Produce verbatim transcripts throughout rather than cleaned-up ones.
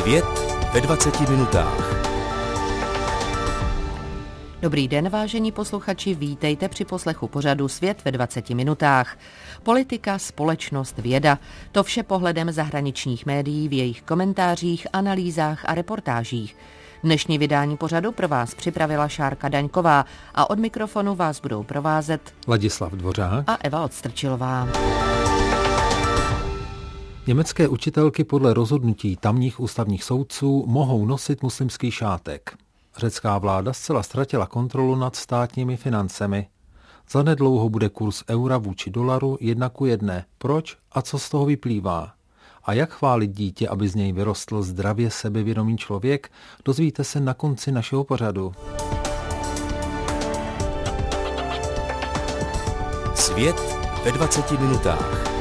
Svět ve dvaceti minutách. Dobrý den, vážení posluchači, vítejte při poslechu pořadu Svět ve dvaceti minutách. Politika, společnost, věda, to vše pohledem zahraničních médií v jejich komentářích, analýzách a reportážích. Dnešní vydání pořadu pro vás připravila Šárka Daňková a od mikrofonu vás budou provázet Ladislav Dvořák a Eva Odstrčilová. Německé učitelky podle rozhodnutí tamních ústavních soudců mohou nosit muslimský šátek. Řecká vláda zcela ztratila kontrolu nad státními financemi. Zanedlouho bude kurz eura vůči dolaru jedna ku jedné. Proč a co z toho vyplývá? A jak chválit dítě, aby z něj vyrostl zdravě sebevědomý člověk, dozvíte se na konci našeho pořadu. Svět ve dvaceti minutách.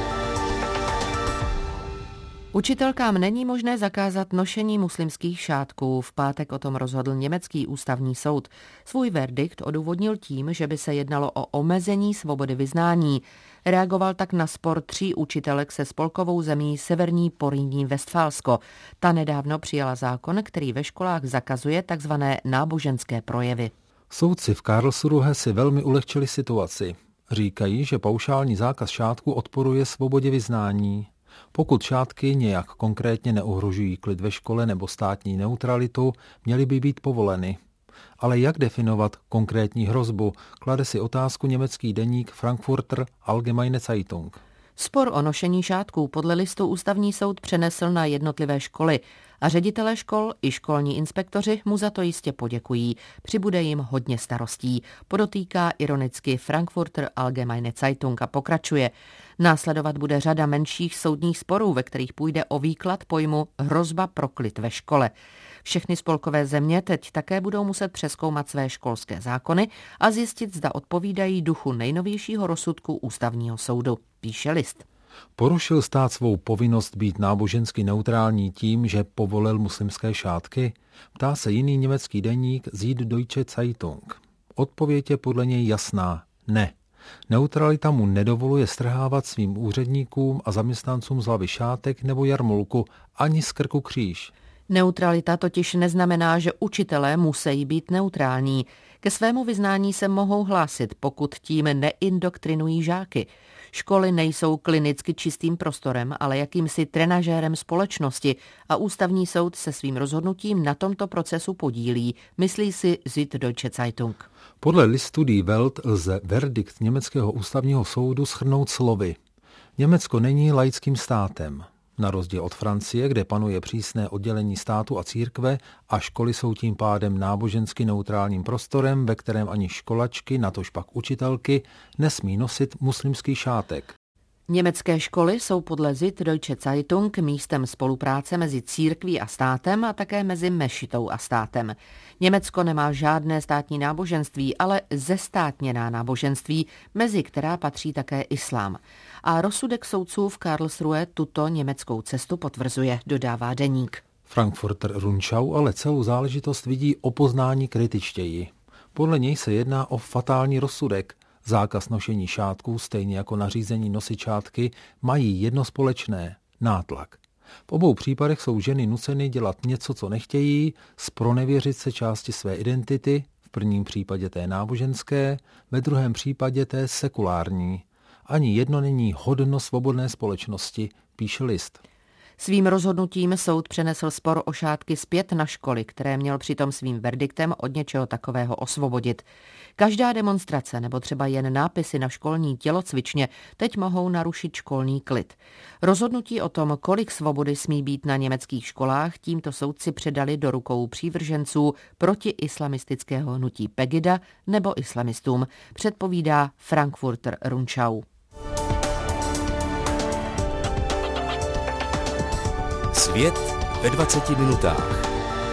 Učitelkám není možné zakázat nošení muslimských šátků. V pátek o tom rozhodl německý ústavní soud. Svůj verdikt odůvodnil tím, že by se jednalo o omezení svobody vyznání. Reagoval tak na spor tří učitelek se spolkovou zemí Severní Porýní Vestfálsko. Ta nedávno přijala zákon, který ve školách zakazuje takzvané náboženské projevy. Soudci v Karlsruhe si velmi ulehčili situaci. Říkají, že paušální zákaz šátku odporuje svobodě vyznání. Pokud šátky nějak konkrétně neohrožují klid ve škole nebo státní neutralitu, měly by být povoleny. Ale jak definovat konkrétní hrozbu, klade si otázku německý deník Frankfurter Allgemeine Zeitung. Spor o nošení šátků podle listu ústavní soud přenesl na jednotlivé školy a ředitelé škol i školní inspektoři mu za to jistě poděkují. Přibude jim hodně starostí, podotýká ironicky Frankfurter Allgemeine Zeitung a pokračuje. Následovat bude řada menších soudních sporů, ve kterých půjde o výklad pojmu hrozba pro klid ve škole. Všechny spolkové země teď také budou muset přezkoumat své školské zákony a zjistit, zda odpovídají duchu nejnovějšího rozsudku ústavního soudu, píše list. Porušil stát svou povinnost být nábožensky neutrální tím, že povolil muslimské šátky? Ptá se jiný německý deník Süddeutsche Zeitung. Odpověď je podle něj jasná. Ne. Neutralita mu nedovoluje strhávat svým úředníkům a zaměstnancům z hlavy šátek nebo jarmulku, ani z krku kříž. Neutralita totiž neznamená, že učitelé musí být neutrální. Ke svému vyznání se mohou hlásit, pokud tím neindoktrinují žáky. Školy nejsou klinicky čistým prostorem, ale jakýmsi trenažérem společnosti a ústavní soud se svým rozhodnutím na tomto procesu podílí, myslí si Süddeutsche Zeitung. Podle listu Die Welt lze verdikt německého ústavního soudu shrnout slovy. Německo není laickým státem. Na rozdíl od Francie, kde panuje přísné oddělení státu a církve a školy jsou tím pádem nábožensky neutrálním prostorem, ve kterém ani školačky, natož pak učitelky, nesmí nosit muslimský šátek. Německé školy jsou podle Süddeutsche Zeitung místem spolupráce mezi církví a státem a také mezi mešitou a státem. Německo nemá žádné státní náboženství, ale zestátněná náboženství, mezi která patří také islám. A rozsudek soudců v Karlsruhe tuto německou cestu potvrzuje, dodává deník. Frankfurter Rundschau ale celou záležitost vidí o poznání kritičtěji. Podle něj se jedná o fatální rozsudek. Zákaz nošení šátků, stejně jako nařízení nosit šátky, mají jedno společné – nátlak. V obou případech jsou ženy nuceny dělat něco, co nechtějí, zpronevěřit se části své identity, v prvním případě té náboženské, ve druhém případě té sekulární. Ani jedno není hodno svobodné společnosti, píše list. Svým rozhodnutím soud přenesl spor o šátky zpět na školy, které měl přitom svým verdiktem od něčeho takového osvobodit. Každá demonstrace nebo třeba jen nápisy na školní tělocvičně teď mohou narušit školní klid. Rozhodnutí o tom, kolik svobody smí být na německých školách, tímto soudci předali do rukou přívrženců proti islamistického hnutí Pegida nebo islamistům, předpovídá Frankfurter Rundschau. Svět ve dvaceti minutách.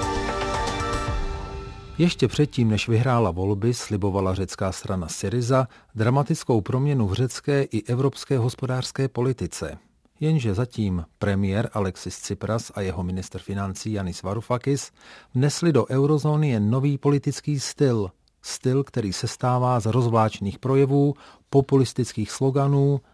Ještě předtím, než vyhrála volby, slibovala řecká strana Syriza dramatickou proměnu v řecké i evropské hospodářské politice. Jenže zatím premiér Alexis Tsipras a jeho ministr financí Yanis Varoufakis vnesli do eurozóny jen nový politický styl. Styl, který sestává z rozvláčných projevů, populistických sloganů,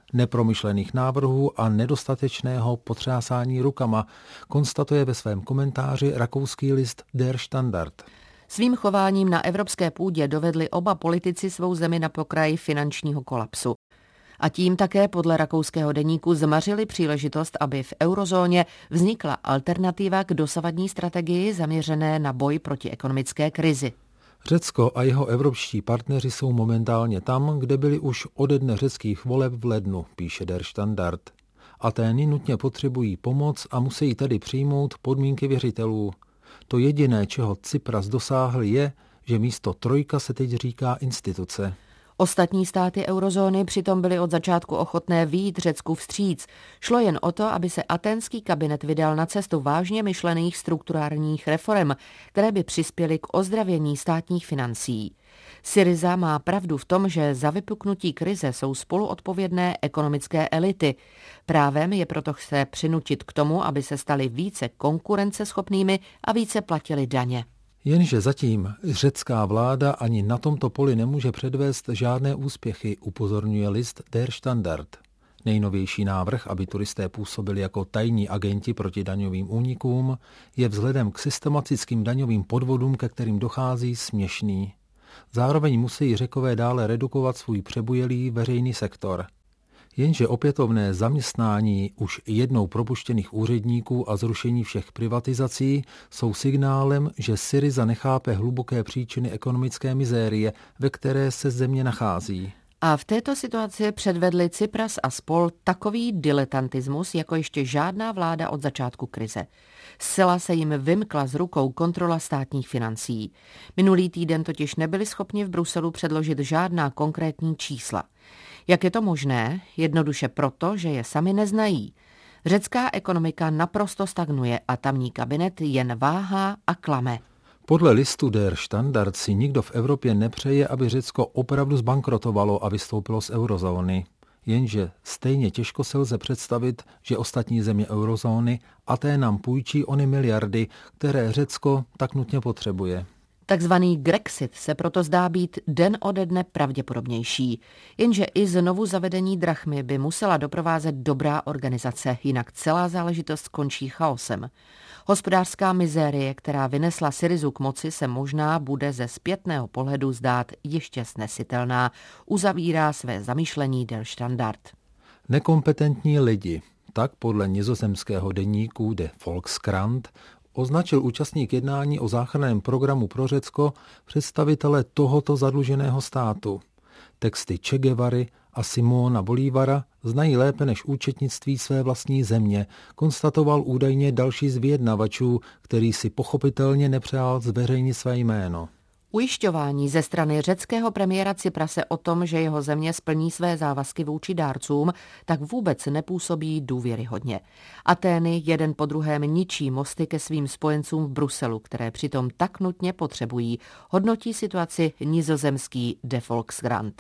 nepromyšlených návrhů a nedostatečného potřásání rukama, konstatuje ve svém komentáři rakouský list Der Standard. Svým chováním na evropské půdě dovedli oba politici svou zemi na pokraj finančního kolapsu. A tím také podle rakouského deníku zmařili příležitost, aby v eurozóně vznikla alternativa k dosavadní strategii zaměřené na boj proti ekonomické krizi. Řecko a jeho evropští partneři jsou momentálně tam, kde byli už ode dne řeckých voleb v lednu, píše Der Standard. Atény nutně potřebují pomoc a musí tedy přijmout podmínky věřitelů. To jediné, čeho Cypras dosáhl, je, že místo trojka se teď říká instituce. Ostatní státy eurozóny přitom byly od začátku ochotné vyjít Řecku vstříc. Šlo jen o to, aby se aténský kabinet vydal na cestu vážně myšlených strukturálních reforem, které by přispěly k ozdravění státních financí. Syriza má pravdu v tom, že za vypuknutí krize jsou spoluodpovědné ekonomické elity. Právem je proto chce přinutit k tomu, aby se stali více konkurenceschopnými a více platili daně. Jenže zatím řecká vláda ani na tomto poli nemůže předvést žádné úspěchy, upozorňuje list Der Standard. Nejnovější návrh, aby turisté působili jako tajní agenti proti daňovým únikům, je vzhledem k systematickým daňovým podvodům, ke kterým dochází, směšný. Zároveň musí Řekové dále redukovat svůj přebujelý veřejný sektor. Jenže opětovné zaměstnání už jednou propuštěných úředníků a zrušení všech privatizací jsou signálem, že Syriza nechápe hluboké příčiny ekonomické mizérie, ve které se země nachází. A v této situaci předvedli Cypras a spol takový diletantismus, jako ještě žádná vláda od začátku krize. Zcela se jim vymkla z rukou kontrola státních financí. Minulý týden totiž nebyli schopni v Bruselu předložit žádná konkrétní čísla. Jak je to možné? Jednoduše proto, že je sami neznají. Řecká ekonomika naprosto stagnuje a tamní kabinet jen váhá a klame. Podle listu Der Standard si nikdo v Evropě nepřeje, aby Řecko opravdu zbankrotovalo a vystoupilo z eurozóny. Jenže stejně těžko se lze představit, že ostatní země eurozóny Aténám půjčí ony miliardy, které Řecko tak nutně potřebuje. Takzvaný Grexit se proto zdá být den ode dne pravděpodobnější. Jenže i znovu zavedení drachmy by musela doprovázet dobrá organizace, jinak celá záležitost skončí chaosem. Hospodářská mizérie, která vynesla Syrizu k moci, se možná bude ze zpětného pohledu zdát ještě snesitelná, uzavírá své zamýšlení Der Standard. Nekompetentní lidi, tak podle nizozemského deníku De Volkskrant označil účastník jednání o záchranném programu pro Řecko představitele tohoto zadluženého státu. Texty Che Guevary a Simona Bolívara znají lépe než účetnictví své vlastní země, konstatoval údajně další z vyjednavačů, který si pochopitelně nepřál zveřejnit své jméno. Ujišťování ze strany řeckého premiéra Cyprase o tom, že jeho země splní své závazky vůči dárcům, tak vůbec nepůsobí důvěryhodně. Atény jeden po druhém ničí mosty ke svým spojencům v Bruselu, které přitom tak nutně potřebují, hodnotí situaci nizozemský De Volkskrant.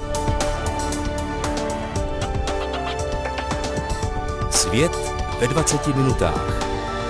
Svět ve dvaceti minutách.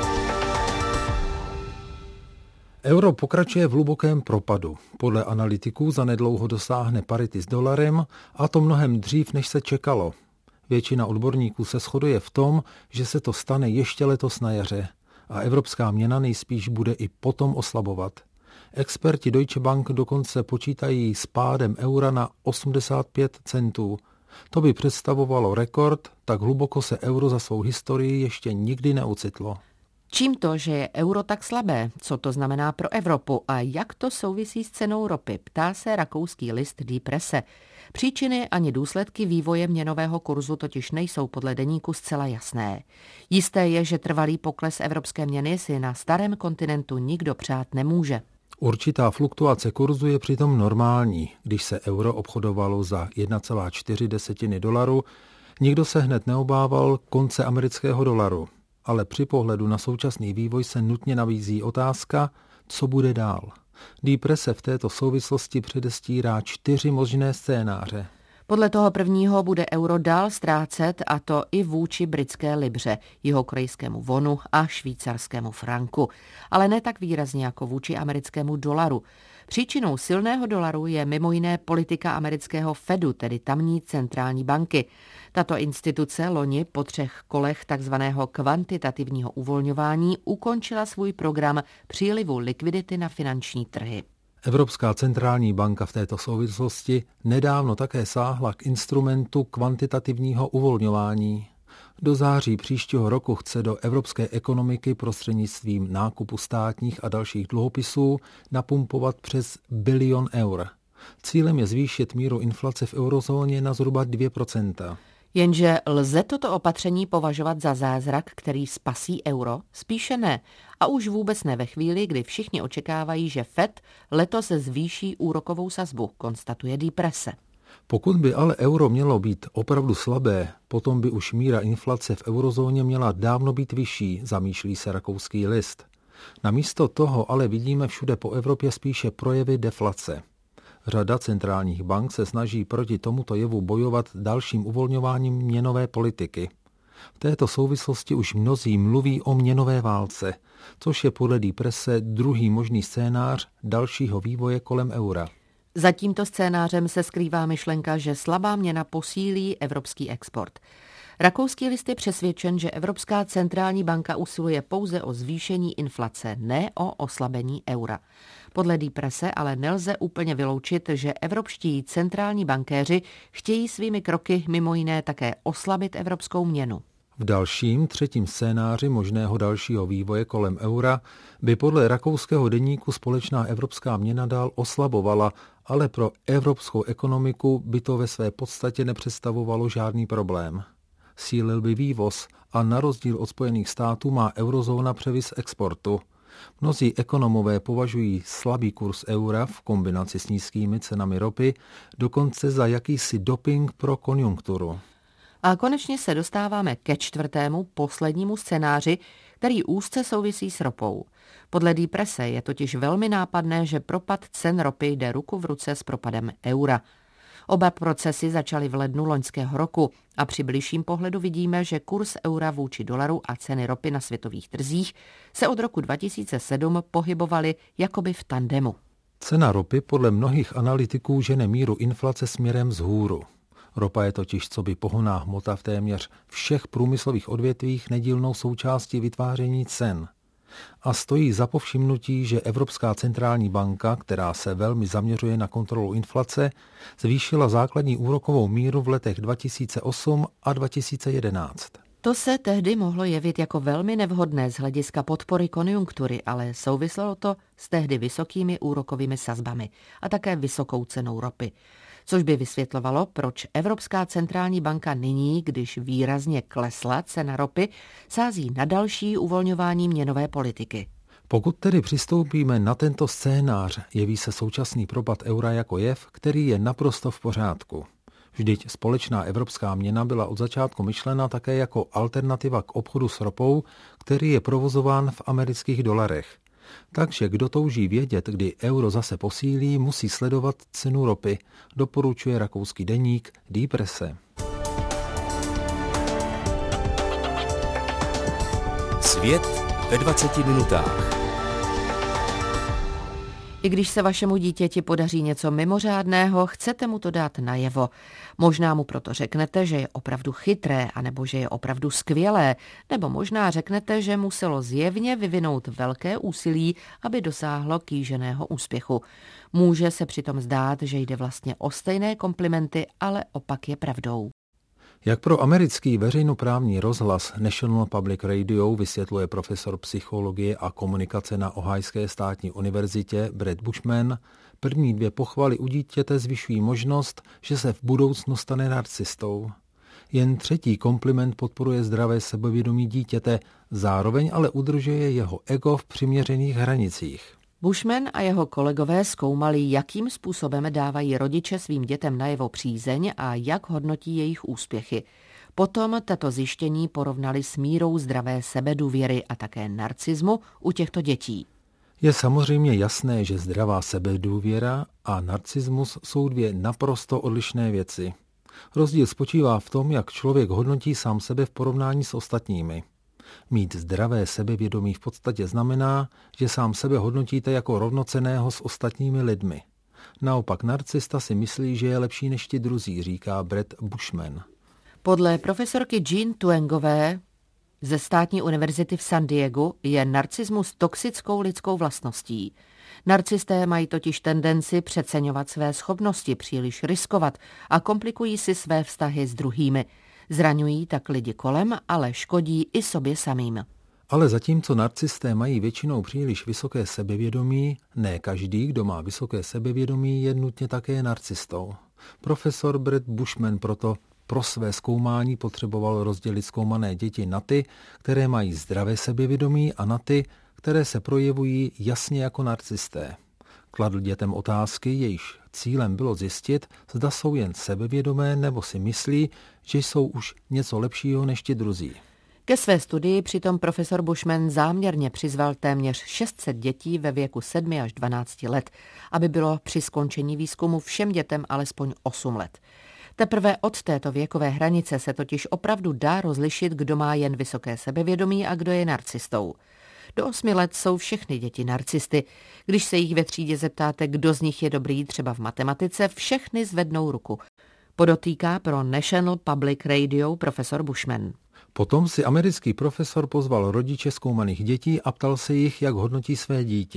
Euro pokračuje v hlubokém propadu. Podle analytiků zanedlouho dosáhne parity s dolarem, a to mnohem dřív, než se čekalo. Většina odborníků se shoduje v tom, že se to stane ještě letos na jaře a evropská měna nejspíš bude i potom oslabovat. Experti Deutsche Bank dokonce počítají s pádem eura na osmdesát pět centů. To by představovalo rekord, tak hluboko se euro za svou historii ještě nikdy neocitlo. Čím to, že je euro tak slabé? Co to znamená pro Evropu a jak to souvisí s cenou ropy? Ptá se rakouský list Die Presse. Příčiny ani důsledky vývoje měnového kurzu totiž nejsou podle deníku zcela jasné. Jisté je, že trvalý pokles evropské měny si na starém kontinentu nikdo přát nemůže. Určitá fluktuace kurzu je přitom normální. Když se euro obchodovalo za jedna celá čtyři dolaru, nikdo se hned neobával konce amerického dolaru. Ale při pohledu na současný vývoj se nutně nabízí otázka, co bude dál. Die Presse v této souvislosti předestírá čtyři možné scénáře. Podle toho prvního bude euro dál ztrácet, a to i vůči britské libře, jihokorejskému wonu a švýcarskému franku. Ale ne tak výrazně jako vůči americkému dolaru. Příčinou silného dolaru je mimo jiné politika amerického Fedu, tedy tamní centrální banky. Tato instituce loni po třech kolech takzvaného kvantitativního uvolňování ukončila svůj program přílivu likvidity na finanční trhy. Evropská centrální banka v této souvislosti nedávno také sáhla k instrumentu kvantitativního uvolňování. Do září příštího roku chce do evropské ekonomiky prostřednictvím nákupu státních a dalších dluhopisů napumpovat přes bilion eur. Cílem je zvýšit míru inflace v eurozóně na zhruba dvě procenta. Jenže lze toto opatření považovat za zázrak, který spasí euro? Spíše ne. A už vůbec ne ve chvíli, kdy všichni očekávají, že Fed letos zvýší úrokovou sazbu, konstatuje Die Presse. Pokud by ale euro mělo být opravdu slabé, potom by už míra inflace v eurozóně měla dávno být vyšší, zamýšlí se Rakouský list. Namísto toho ale vidíme všude po Evropě spíše projevy deflace. Řada centrálních bank se snaží proti tomuto jevu bojovat dalším uvolňováním měnové politiky. V této souvislosti už mnozí mluví o měnové válce, což je podle Die Presse druhý možný scénář dalšího vývoje kolem eura. Za tímto scénářem se skrývá myšlenka, že slabá měna posílí evropský export. Rakouský list je přesvědčen, že Evropská centrální banka usiluje pouze o zvýšení inflace, ne o oslabení eura. Podle Die Presse ale nelze úplně vyloučit, že evropští centrální bankéři chtějí svými kroky mimo jiné také oslabit evropskou měnu. V dalším, třetím scénáři možného dalšího vývoje kolem eura by podle rakouského deníku společná evropská měna dál oslabovala, ale pro evropskou ekonomiku by to ve své podstatě nepředstavovalo žádný problém. Sílil by vývoz a na rozdíl od Spojených států má eurozóna převis exportu. Mnozí ekonomové považují slabý kurz eura v kombinaci s nízkými cenami ropy dokonce za jakýsi doping pro konjunkturu. A konečně se dostáváme ke čtvrtému, poslednímu scénáři, který úzce souvisí s ropou. Podle Die Presse je totiž velmi nápadné, že propad cen ropy jde ruku v ruce s propadem eura. Oba procesy začaly v lednu loňského roku a při bližším pohledu vidíme, že kurz eura vůči dolaru a ceny ropy na světových trzích se od roku dva tisíce sedm pohybovaly jakoby v tandemu. Cena ropy podle mnohých analytiků žene míru inflace směrem vzhůru. Ropa je totiž coby pohonná hmota v téměř všech průmyslových odvětvích nedílnou součástí vytváření cen. A stojí za povšimnutí, že Evropská centrální banka, která se velmi zaměřuje na kontrolu inflace, zvýšila základní úrokovou míru v letech dva tisíce osm a dva tisíce jedenáct. To se tehdy mohlo jevit jako velmi nevhodné z hlediska podpory konjunktury, ale souviselo to s tehdy vysokými úrokovými sazbami a také vysokou cenou ropy. Což by vysvětlovalo, proč Evropská centrální banka nyní, když výrazně klesla cena ropy, sází na další uvolňování měnové politiky. Pokud tedy přistoupíme na tento scénář, jeví se současný propad eura jako jev, který je naprosto v pořádku. Vždyť společná evropská měna byla od začátku myšlena také jako alternativa k obchodu s ropou, který je provozován v amerických dolarech. Takže kdo touží vědět, kdy euro zase posílí, musí sledovat cenu ropy, doporučuje rakouský deník Die Presse. Svět ve dvaceti minutách. I když se vašemu dítěti podaří něco mimořádného, chcete mu to dát najevo. Možná mu proto řeknete, že je opravdu chytré, anebo že je opravdu skvělé, nebo možná řeknete, že muselo zjevně vyvinout velké úsilí, aby dosáhlo kýženého úspěchu. Může se přitom zdát, že jde vlastně o stejné komplimenty, ale opak je pravdou. Jak pro americký veřejnoprávní rozhlas National Public Radio vysvětluje profesor psychologie a komunikace na Ohajské státní univerzitě Brett Bushman, první dvě pochvaly u dítěte zvyšují možnost, že se v budoucnu stane narcistou. Jen třetí kompliment podporuje zdravé sebevědomí dítěte, zároveň ale udržuje jeho ego v přiměřených hranicích. Bushman a jeho kolegové zkoumali, jakým způsobem dávají rodiče svým dětem najevo přízeň a jak hodnotí jejich úspěchy. Potom tato zjištění porovnali s mírou zdravé sebedůvěry a také narcismu u těchto dětí. Je samozřejmě jasné, že zdravá sebedůvěra a narcismus jsou dvě naprosto odlišné věci. Rozdíl spočívá v tom, jak člověk hodnotí sám sebe v porovnání s ostatními. Mít zdravé sebevědomí v podstatě znamená, že sám sebe hodnotíte jako rovnocenného s ostatními lidmi. Naopak narcista si myslí, že je lepší než ti druzí, říká Brett Bushman. Podle profesorky Jean Twengové ze státní univerzity v San Diegu je narcismus toxickou lidskou vlastností. Narcisté mají totiž tendenci přeceňovat své schopnosti, příliš riskovat a komplikují si své vztahy s druhými. Zraňují tak lidi kolem, ale škodí i sobě samým. Ale zatímco narcisté mají většinou příliš vysoké sebevědomí, ne každý, kdo má vysoké sebevědomí, je nutně také narcistou. Profesor Brett Bushman proto pro své zkoumání potřeboval rozdělit zkoumané děti na ty, které mají zdravé sebevědomí, a na ty, které se projevují jasně jako narcisté. Kladl dětem otázky, jejichž cílem bylo zjistit, zda jsou jen sebevědomé nebo si myslí, že jsou už něco lepšího než ti druzí. Ke své studii přitom profesor Bushman záměrně přizval téměř šest set dětí ve věku sedmi až dvanácti let, aby bylo při skončení výzkumu všem dětem alespoň osm let. Teprve od této věkové hranice se totiž opravdu dá rozlišit, kdo má jen vysoké sebevědomí a kdo je narcistou. Do osmi let jsou všechny děti narcisty. Když se jich ve třídě zeptáte, kdo z nich je dobrý třeba v matematice, všechny zvednou ruku. Podotýká pro National Public Radio profesor Bushman. Potom si americký profesor pozval rodiče zkoumaných dětí a ptal se jich, jak hodnotí své dítě.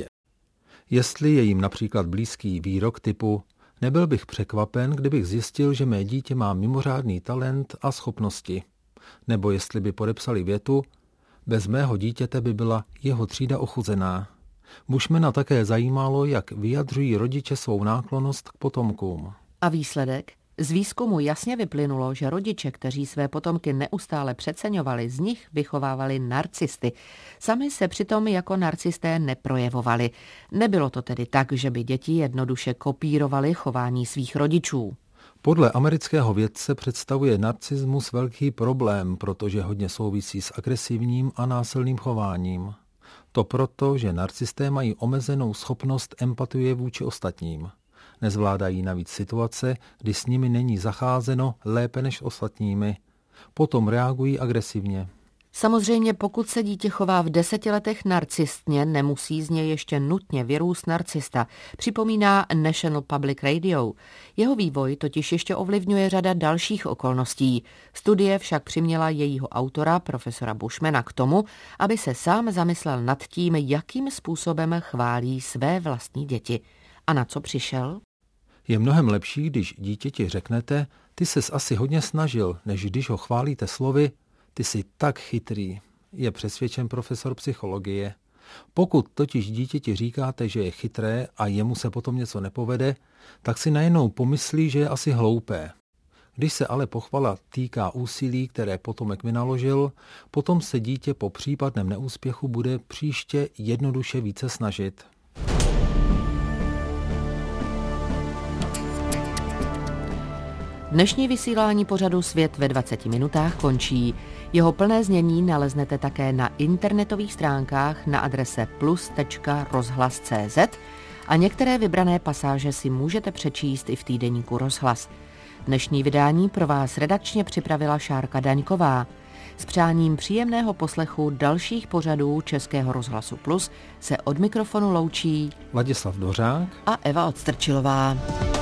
Jestli je jim například blízký výrok typu nebyl bych překvapen, kdybych zjistil, že mé dítě má mimořádný talent a schopnosti. Nebo jestli by podepsali větu bez mého dítěte by byla jeho třída ochuzená. Bushmana také zajímalo, jak vyjadřují rodiče svou náklonnost k potomkům. A výsledek? Z výzkumu jasně vyplynulo, že rodiče, kteří své potomky neustále přeceňovali, z nich vychovávali narcisty. Sami se přitom jako narcisté neprojevovali. Nebylo to tedy tak, že by děti jednoduše kopírovaly chování svých rodičů. Podle amerického vědce představuje narcismus velký problém, protože hodně souvisí s agresivním a násilným chováním. To proto, že narcisté mají omezenou schopnost empatie vůči ostatním. Nezvládají navíc situace, kdy s nimi není zacházeno lépe než ostatními. Potom reagují agresivně. Samozřejmě pokud se dítě chová v deseti letech narcistně, nemusí z něj ještě nutně vyrůst narcista, připomíná National Public Radio. Jeho vývoj totiž ještě ovlivňuje řada dalších okolností. Studie však přiměla jejího autora, profesora Bushmana, k tomu, aby se sám zamyslel nad tím, jakým způsobem chválí své vlastní děti. A na co přišel? Je mnohem lepší, když dítěti řeknete, ty ses asi hodně snažil, než když ho chválíte slovy, ty jsi tak chytrý, je přesvědčen profesor psychologie. Pokud totiž dítěti říkáte, že je chytré a jemu se potom něco nepovede, tak si najednou pomyslí, že je asi hloupé. Když se ale pochvala týká úsilí, které potomek vynaložil, potom se dítě po případném neúspěchu bude příště jednoduše více snažit. Dnešní vysílání pořadu Svět ve dvaceti minutách končí. Jeho plné znění naleznete také na internetových stránkách na adrese plus tečka rozhlas tečka cé zet a některé vybrané pasáže si můžete přečíst i v týdeníku Rozhlas. Dnešní vydání pro vás redakčně připravila Šárka Daňková. S přáním příjemného poslechu dalších pořadů Českého rozhlasu Plus se od mikrofonu loučí Ladislav Dvořák a Eva Odstrčilová.